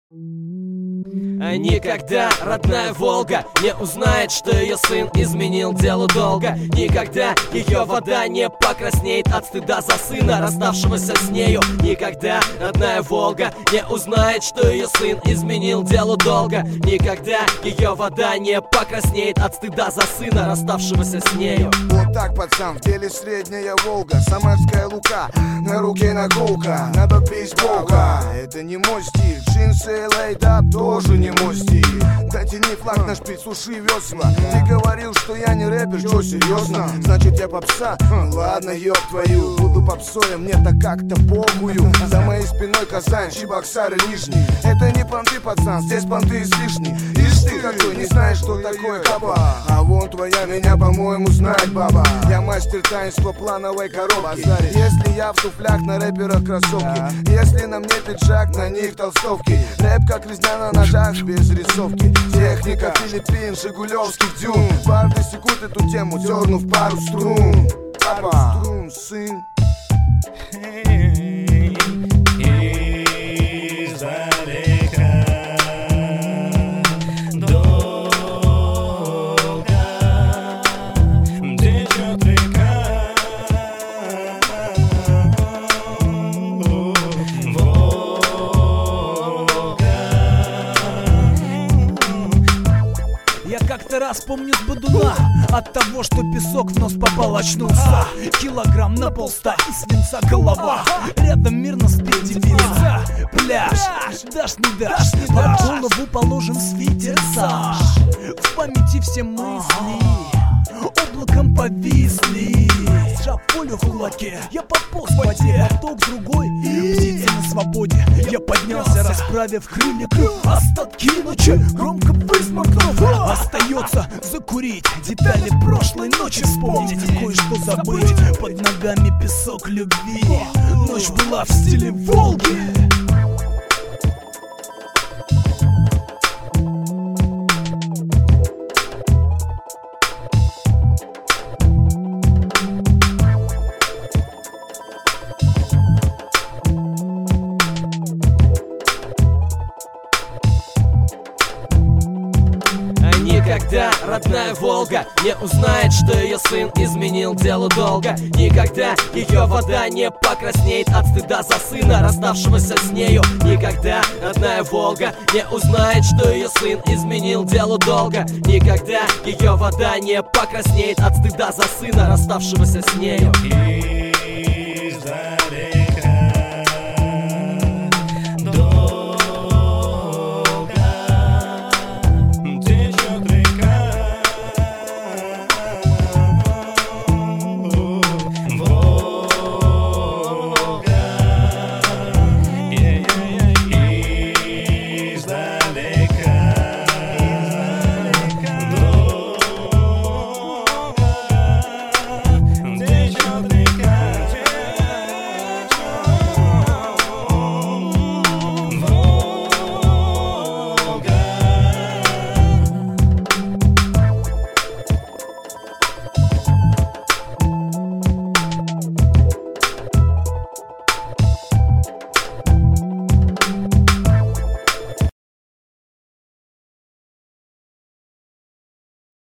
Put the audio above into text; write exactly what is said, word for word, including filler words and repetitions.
Никогда родная Волга не узнает, что ее сын изменил делу долга. Никогда ее вода не покраснеет от стыда за сына, расставшегося с нею. Никогда родная Волга не узнает, что ее сын изменил делу долга. Никогда ее вода не покраснеет от стыда за сына, расставшегося с нею. Вот так, пацан, в деле средняя Волга, самарская Лука, на руке наколка, надо бейсболка. Это не мой стиль, джинсы лейдап тоже не мой стиль. Дотяни флаг на шпиц, суши весла. Ты говорил, что я не рэпер, что серьезно? Значит я попса? Ну ладно, ёб твою, буду попсой, мне так как-то похую. За моей спиной Казань, Чебоксары, Нижний. Это не понты, пацан, здесь понты излишни. Ишь ты какой, не знаешь, что такое капа. А вон твоя меня, по-моему, знает баба. Я мастер таинства плановой коробки. Если я в туфлях, на рэперах кроссовки. Если на мне пиджак, на них толстовки. Рэп как резня на ножах, без рисовки. Техника Филиппин, жигулевских дюн. Барды секут эту тему, дернув пару струн. Пару струн, сын. Я как-то раз помню с бодуна от того, что песок в нос попал, очнулся. Килограмм на полста и свинца голова. Рядом мирно спит девица. Пляж, дашь не дашь, под голову положен свитер Саш. В памяти все мысли облаком повисли. Сжав поле в кулаке, я подполз в воде. Поток другой, птицы на свободе. Я поднялся, расправив крылья, остатки ночи громко высморкнув. Остается закурить, детали прошлой ночи вспомнить, кое-что забыть. Под ногами песок любви. Ночь была в стиле Волги. Никогда родная Волга не узнает, что ее сын изменил делу долга. Никогда ее вода не покраснеет от стыда за сына, расставшегося с нею. Никогда родная Волга не узнает, что ее сын изменил делу долга. Никогда ее вода не покраснеет от стыда за сына, расставшегося с нею.